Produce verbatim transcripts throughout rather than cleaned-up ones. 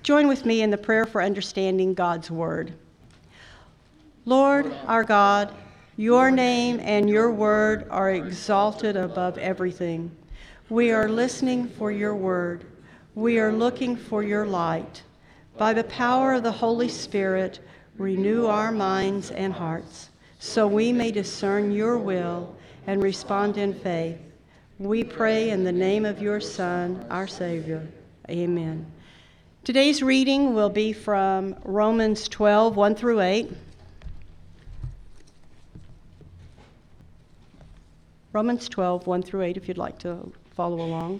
Join with me in the prayer for understanding God's word. Lord, our God, your name and your word are exalted above everything. We are listening for your word. We are looking for your light. By the power of the Holy Spirit, renew our minds and hearts, so we may discern your will and respond in faith. We pray in the name of your Son, our Savior. Amen. Today's reading will be from Romans twelve, one through eight. Romans twelve, one through eight, if you'd like to follow along.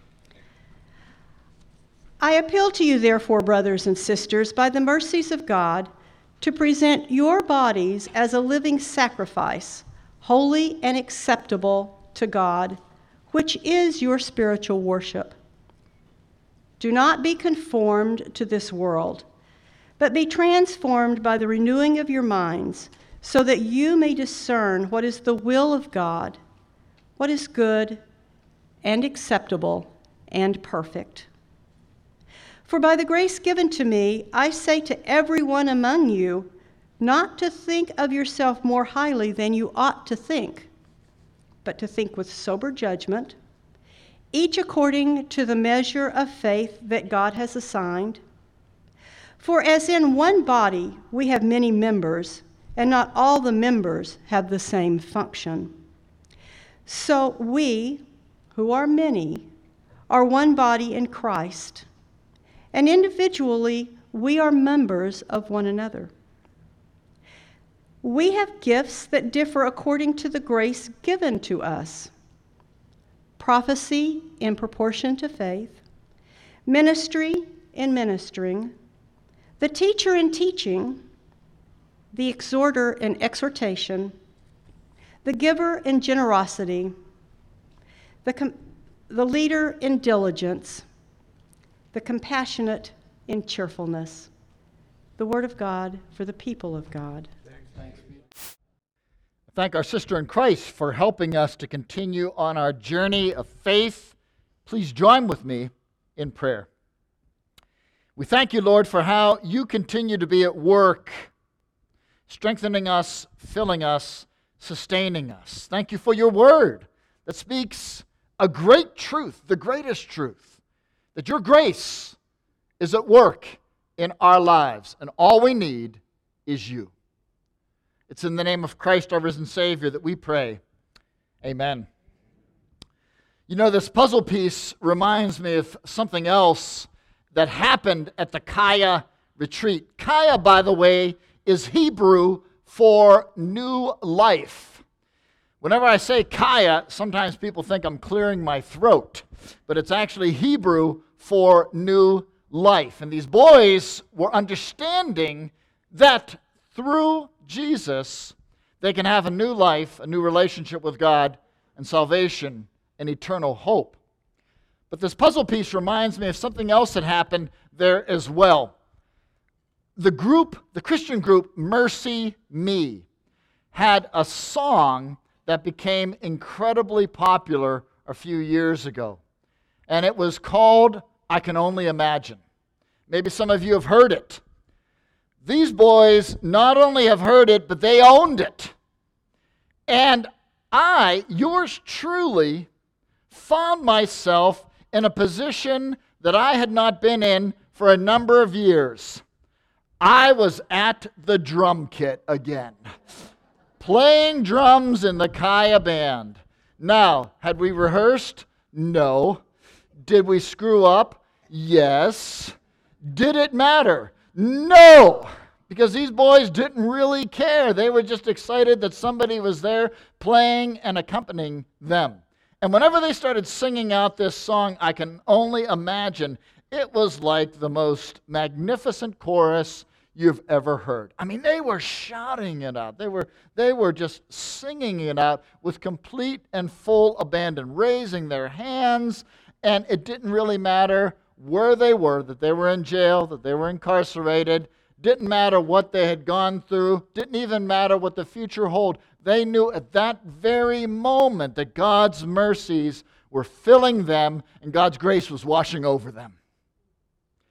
I appeal to you, therefore, brothers and sisters, by the mercies of God, to present your bodies as a living sacrifice, holy and acceptable to God, which is your spiritual worship. Do not be conformed to this world, but be transformed by the renewing of your minds, so that you may discern what is the will of God, what is good and acceptable and perfect. For by the grace given to me, I say to everyone among you, not to think of yourself more highly than you ought to think, but to think with sober judgment, each according to the measure of faith that God has assigned. For as in one body we have many members, and not all the members have the same function, so we, who are many, are one body in Christ, and individually we are members of one another. We have gifts that differ according to the grace given to us. Prophecy in proportion to faith, ministry in ministering, the teacher in teaching, the exhorter in exhortation, the giver in generosity, the, com- the leader in diligence, the compassionate in cheerfulness. The word of God for the people of God. Thanks. Thank our sister in Christ for helping us to continue on our journey of faith. Please join with me in prayer. We thank you, Lord, for how you continue to be at work, strengthening us, filling us, sustaining us. Thank you for your word that speaks a great truth, the greatest truth, that your grace is at work in our lives, and all we need is you. It's in the name of Christ, our risen Savior, that we pray. Amen. You know, this puzzle piece reminds me of something else that happened at the Kaya retreat. Kaya, by the way, is Hebrew for new life. Whenever I say Kaya, sometimes people think I'm clearing my throat, but it's actually Hebrew for new life. And these boys were understanding that through Jesus, they can have a new life, a new relationship with God, and salvation and eternal hope. But this puzzle piece reminds me of something else that happened there as well. The group, the Christian group, Mercy Me, had a song that became incredibly popular a few years ago. And it was called I Can Only Imagine. Maybe some of you have heard it. These boys not only have heard it, but they owned it. And I, yours truly, found myself in a position that I had not been in for a number of years. I was at the drum kit again, playing drums in the Kaya band. Now, had we rehearsed? No. Did we screw up? Yes. Did it matter? No, because these boys didn't really care. They were just excited that somebody was there playing and accompanying them. And whenever they started singing out this song, I Can Only Imagine, it was like the most magnificent chorus you've ever heard. I mean, they were shouting it out. They were, they were just singing it out with complete and full abandon, raising their hands, and it didn't really matter where they were, that they were in jail, that they were incarcerated, didn't matter what they had gone through, didn't even matter what the future held. They knew at that very moment that God's mercies were filling them and God's grace was washing over them.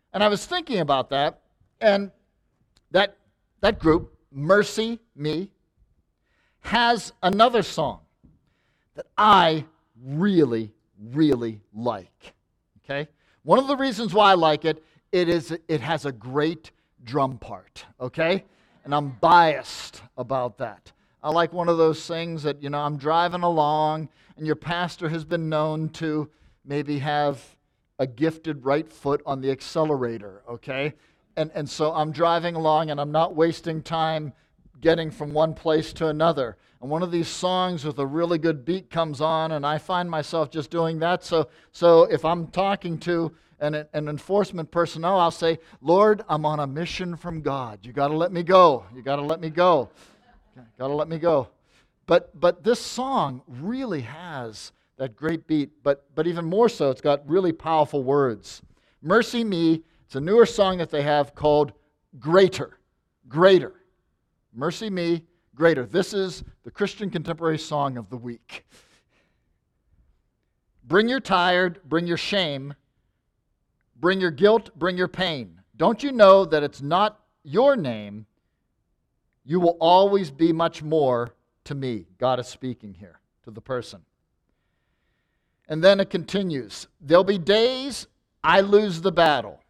And I was thinking about that, and that, that group, Mercy Me, has another song that I really, really like. Okay? One of the reasons why I like it, it is it has a great drum part. Okay? And I'm biased about that. I like one of those things that, you know, I'm driving along and your pastor has been known to maybe have a gifted right foot on the accelerator, okay? And and so I'm driving along and I'm not wasting time getting from one place to another. And one of these songs with a really good beat comes on and I find myself just doing that. So so if I'm talking to an, an enforcement personnel, I'll say, Lord, I'm on a mission from God. You got to let me go. You got to let me go. Got to let me go. But but this song really has that great beat, but but even more so, it's got really powerful words. Mercy Me, it's a newer song that they have called Greater. Greater. Mercy Me, Greater. This is the Christian Contemporary Song of the Week. Bring your tired, bring your shame, bring your guilt, bring your pain. Don't you know that it's not your name? You will always be much more to me. God is speaking here to the person. And then it continues. There'll be days I lose the battle.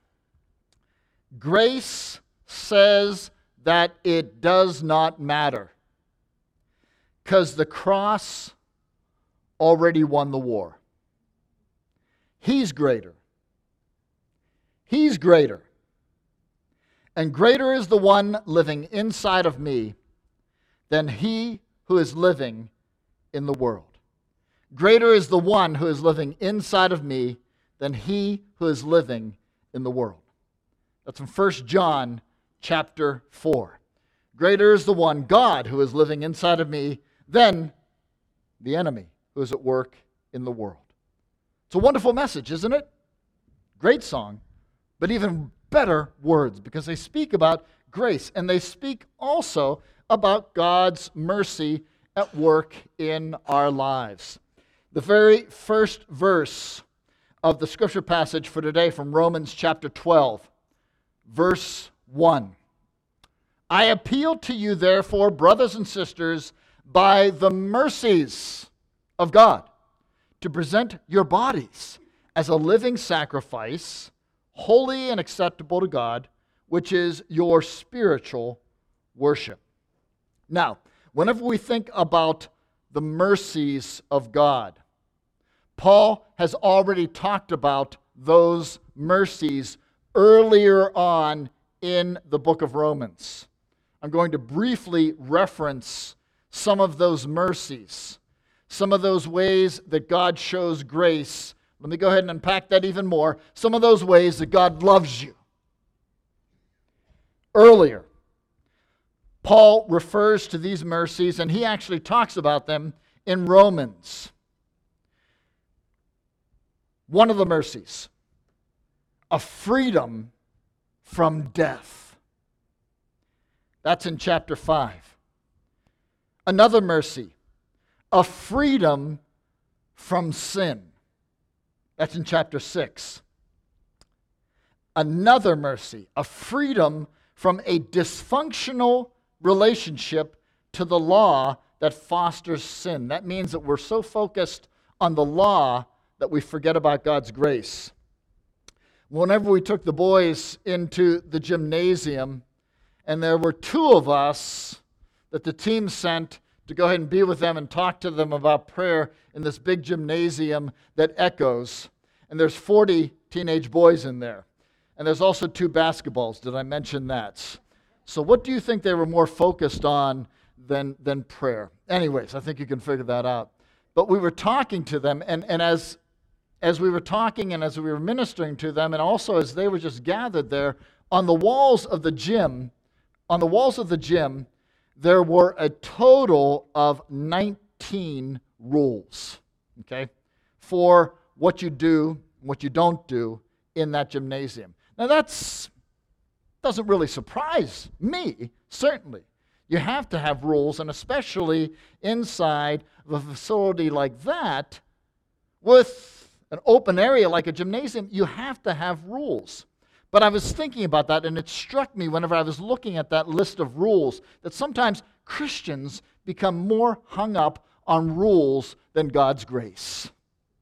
Grace says that it does not matter, because the cross already won the war. He's greater. He's greater. And greater is the one living inside of me than he who is living in the world. Greater is the one who is living inside of me than he who is living in the world. That's from First John chapter four. Greater is the one, God, who is living inside of me than the enemy who is at work in the world. It's a wonderful message, isn't it? Great song, but even better words, because they speak about grace and they speak also about God's mercy at work in our lives. The very first verse of the scripture passage for today from Romans chapter twelve, verse one. I appeal to you, therefore, brothers and sisters, by the mercies of God, to present your bodies as a living sacrifice, holy and acceptable to God, which is your spiritual worship. Now, whenever we think about the mercies of God, Paul has already talked about those mercies earlier on in the book of Romans. I'm going to briefly reference some of those mercies, some of those ways that God shows grace. Let me go ahead and unpack that even more. Some of those ways that God loves you. Earlier, Paul refers to these mercies, and he actually talks about them in Romans. One of the mercies, a freedom from death. That's in chapter five. Another mercy, a freedom from sin. That's in chapter six. Another mercy, a freedom from a dysfunctional relationship to the law that fosters sin. That means that we're so focused on the law that we forget about God's grace. Whenever we took the boys into the gymnasium, and there were two of us that the team sent to go ahead and be with them and talk to them about prayer in this big gymnasium that echoes. And there's forty teenage boys in there. And there's also two basketballs. Did I mention that? So what do you think they were more focused on than, than prayer? Anyways, I think you can figure that out. But we were talking to them, and, and as, as we were talking and as we were ministering to them, and also as they were just gathered there, on the walls of the gym, on the walls of the gym, there were a total of nineteen rules, okay, for what you do, what you don't do in that gymnasium. Now that's doesn't really surprise me, certainly. You have to have rules, and especially inside of a facility like that, with an open area like a gymnasium, you have to have rules. But I was thinking about that, and it struck me whenever I was looking at that list of rules that sometimes Christians become more hung up on rules than God's grace.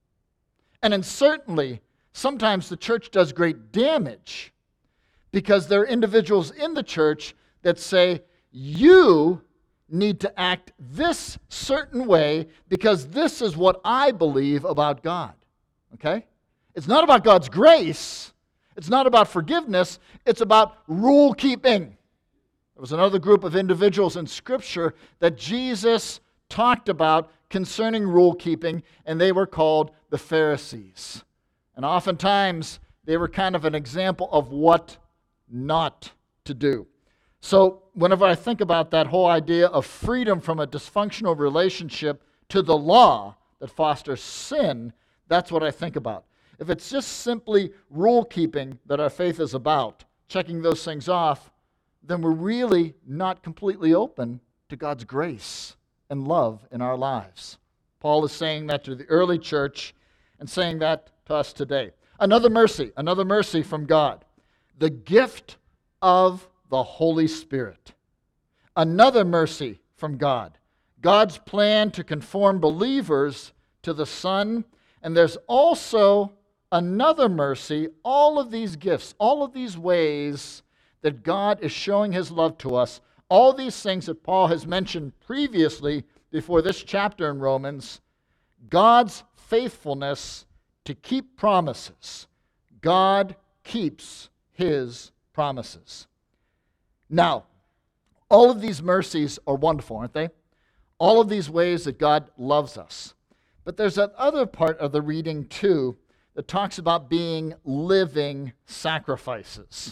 And then certainly, sometimes the church does great damage because there are individuals in the church that say, you need to act this certain way because this is what I believe about God. Okay? It's not about God's grace. It's not about forgiveness. It's about rule keeping. There was another group of individuals in Scripture that Jesus talked about concerning rule keeping, and they were called the Pharisees. And oftentimes, they were kind of an example of what not to do. So whenever I think about that whole idea of freedom from a dysfunctional relationship to the law that fosters sin, that's what I think about. If it's just simply rule keeping that our faith is about, checking those things off, then we're really not completely open to God's grace and love in our lives. Paul is saying that to the early church and saying that to us today. Another mercy, another mercy from God. The gift of the Holy Spirit. Another mercy from God. God's plan to conform believers to the Son. And there's also another mercy, all of these gifts, all of these ways that God is showing His love to us, all these things that Paul has mentioned previously before this chapter in Romans, God's faithfulness to keep promises. God keeps His promises. Now, all of these mercies are wonderful, aren't they? All of these ways that God loves us. But there's that other part of the reading, too, that talks about being living sacrifices.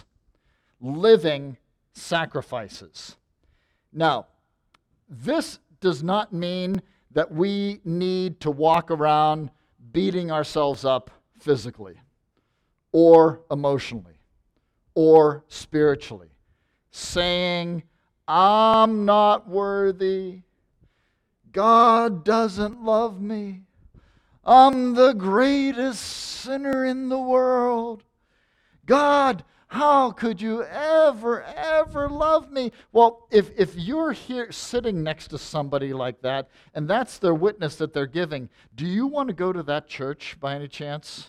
Living sacrifices. Now, this does not mean that we need to walk around beating ourselves up physically or emotionally or spiritually, saying, I'm not worthy. God doesn't love me. I'm the greatest sinner in the world. God, how could you ever, ever love me? Well, if, if you're here sitting next to somebody like that, and that's their witness that they're giving, do you want to go to that church by any chance?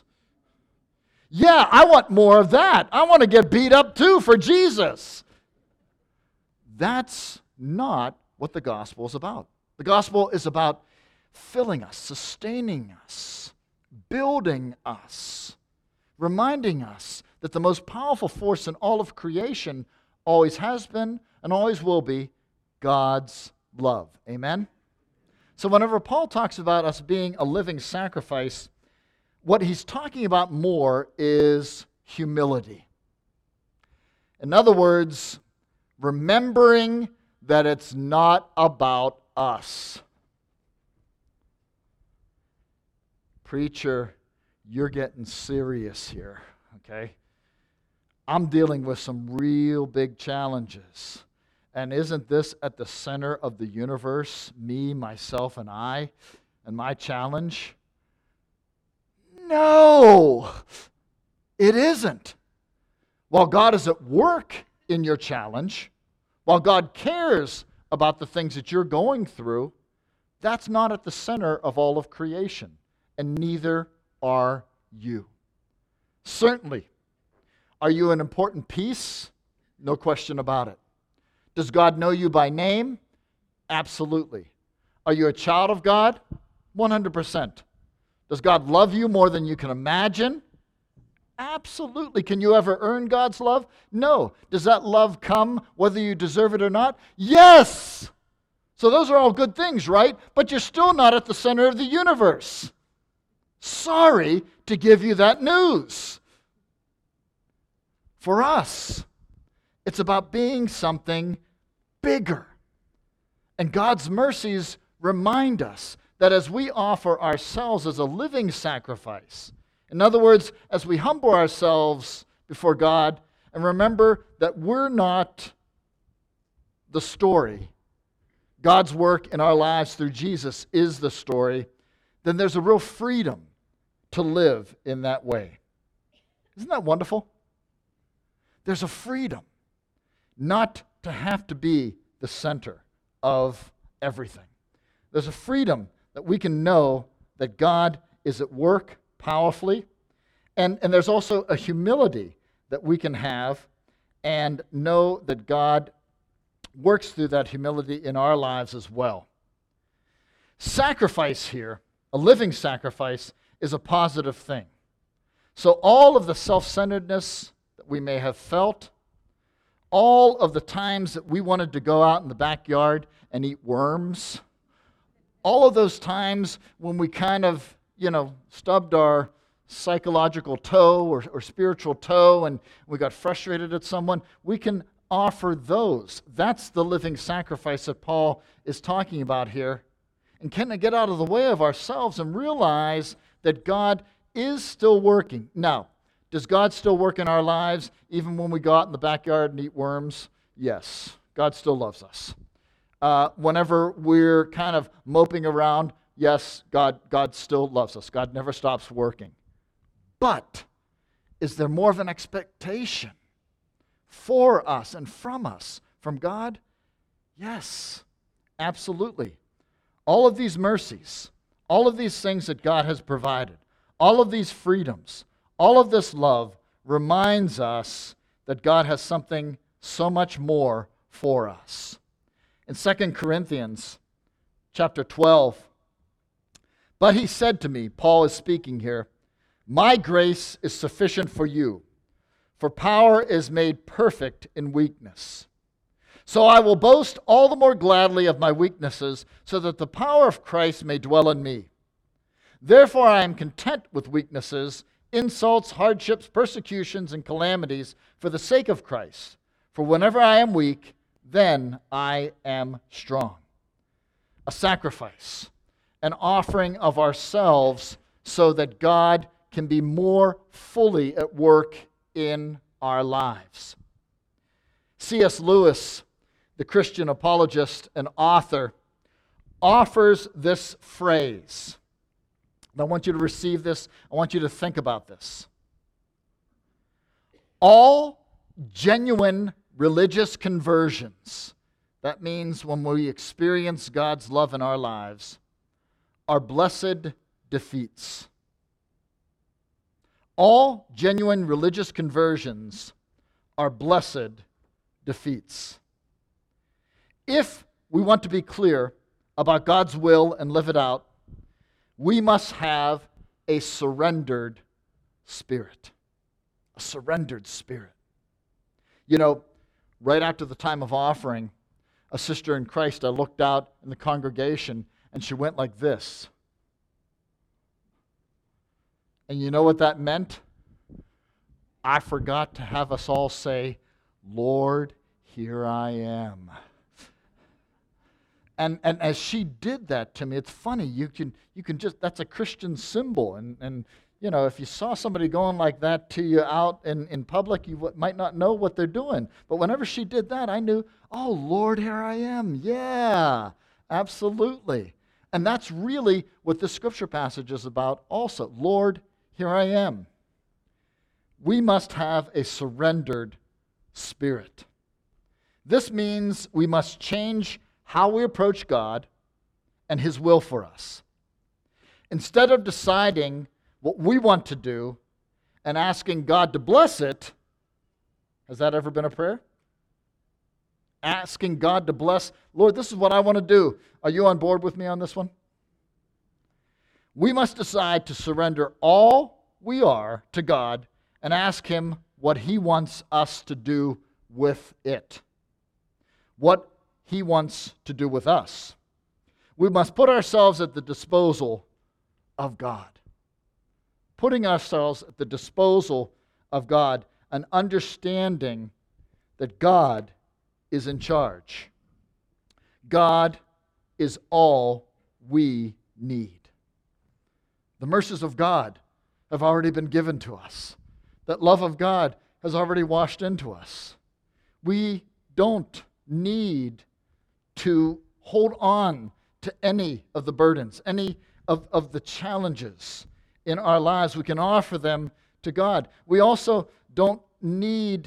Yeah, I want more of that. I want to get beat up too for Jesus. That's not what the gospel is about. The gospel is about filling us, sustaining us, building us, reminding us that the most powerful force in all of creation always has been and always will be God's love. Amen? So whenever Paul talks about us being a living sacrifice, what he's talking about more is humility. In other words, remembering that it's not about us. Preacher, you're getting serious here, okay? I'm dealing with some real big challenges. And isn't this at the center of the universe, me, myself, and I, and my challenge? No, it isn't. While God is at work in your challenge, while God cares about the things that you're going through, that's not at the center of all of creation, and neither are you. Certainly, are you an important piece? No question about it. Does God know you by name? Absolutely. Are you a child of God? one hundred percent. Does God love you more than you can imagine? Absolutely. Can you ever earn God's love? No. Does that love come whether you deserve it or not? Yes. So those are all good things, right? But you're still not at the center of the universe. Sorry to give you that news. For us, it's about being something bigger. And God's mercies remind us that as we offer ourselves as a living sacrifice, in other words, as we humble ourselves before God and remember that we're not the story, God's work in our lives through Jesus is the story, then there's a real freedom to live in that way. Isn't that wonderful? there's a freedom not to have to be the center of everything. There's a freedom that we can know that God is at work powerfully. And, and there's also a humility that we can have and know that God works through that humility in our lives as well. Sacrifice here, a living sacrifice, is a positive thing. So all of the self-centeredness that we may have felt, all of the times that we wanted to go out in the backyard and eat worms, all of those times when we kind of, you know, stubbed our psychological toe or, or spiritual toe and we got frustrated at someone, we can offer those. That's the living sacrifice that Paul is talking about here. And can I get out of the way of ourselves and realize that God is still working? Now, does God still work in our lives even when we go out in the backyard and eat worms? Yes, God still loves us. Uh, whenever we're kind of moping around, yes, God, God still loves us. God never stops working. But is there more of an expectation for us and from us, from God? Yes, absolutely. All of these mercies, all of these things that God has provided, all of these freedoms, all of this love reminds us that God has something so much more for us. In Second Corinthians chapter twelve, but he said to me, Paul is speaking here, my grace is sufficient for you, for power is made perfect in weakness. So I will boast all the more gladly of my weaknesses, so that the power of Christ may dwell in me. Therefore I am content with weaknesses, insults, hardships, persecutions, and calamities for the sake of Christ. For whenever I am weak, then I am strong. A sacrifice, an offering of ourselves so that God can be more fully at work in our lives. C S Lewis, the Christian apologist and author, offers this phrase. And I want you to receive this. I want you to think about this. All genuine religious conversions, that means when we experience God's love in our lives, are blessed defeats. All genuine religious conversions are blessed defeats. If we want to be clear about God's will and live it out, we must have a surrendered spirit. A surrendered spirit. You know, right after the time of offering, a sister in Christ, I looked out in the congregation and she went like this. And you know what that meant? I forgot to have us all say, Lord, here I am. And and as she did that to me, it's funny, you can you can just, that's a Christian symbol. And, and you know, if you saw somebody going like that to you out in, in public, you w- might not know what they're doing. But whenever she did that, I knew, oh, Lord, here I am. Yeah, absolutely. And that's really what this scripture passage is about also. Lord, here I am. We must have a surrendered spirit. This means we must change how we approach God and His will for us. Instead of deciding what we want to do and asking God to bless it, has that ever been a prayer? Asking God to bless, Lord, this is what I want to do. Are you on board with me on this one? We must decide to surrender all we are to God and ask Him what He wants us to do with it. What He wants to do with us. We must put ourselves at the disposal of God. Putting ourselves at the disposal of God and understanding that God is in charge. God is all we need. The mercies of God have already been given to us. That love of God has already washed into us. We don't need to hold on to any of the burdens, any of, of the challenges in our lives. We can offer them to God. We also don't need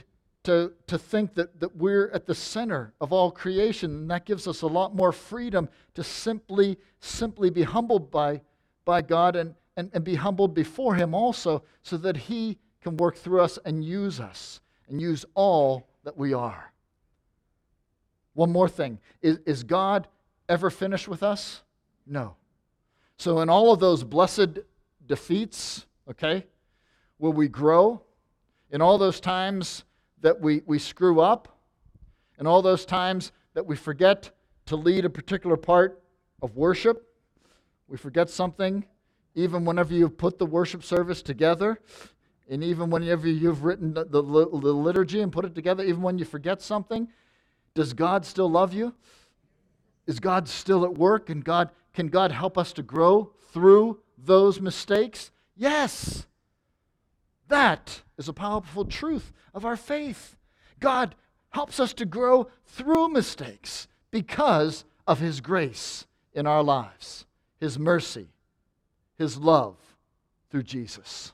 to, to think that, that we're at the center of all creation, and that gives us a lot more freedom to simply, simply be humbled by, by God and, and, and be humbled before Him also, so that He can work through us and use us and use all that we are. One more thing. Is, is God ever finished with us? No. So in all of those blessed defeats, okay, will we grow? In all those times that we, we screw up, in all those times that we forget to lead a particular part of worship, we forget something, even whenever you've put the worship service together, and even whenever you've written the, the, the liturgy and put it together, even when you forget something, does God still love you? Is God still at work? And God, can God help us to grow through those mistakes? Yes. That is a powerful truth of our faith. God helps us to grow through mistakes because of His grace in our lives, His mercy, His love through Jesus.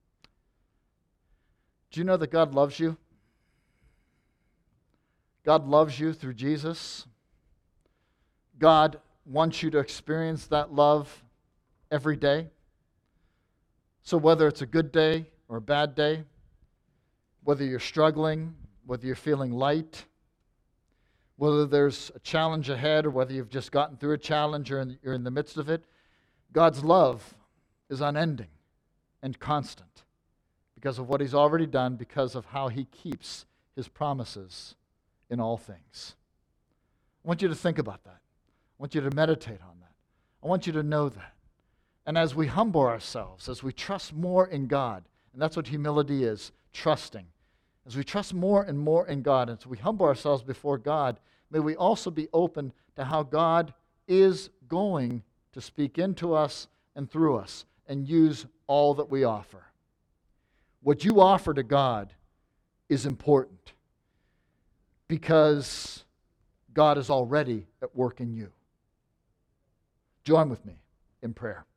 Do you know that God loves you? God loves you through Jesus. God wants you to experience that love every day. So whether it's a good day or a bad day, whether you're struggling, whether you're feeling light, whether there's a challenge ahead or whether you've just gotten through a challenge or in, you're in the midst of it, God's love is unending and constant because of what He's already done, because of how He keeps His promises in all things. I want you to think about that. I want you to meditate on that. I want you to know that. And as we humble ourselves, as we trust more in God, and that's what humility is, trusting. As we trust more and more in God, as we humble ourselves before God, may we also be open to how God is going to speak into us and through us and use all that we offer. What you offer to God is important because God is already at work in you. Join with me in prayer.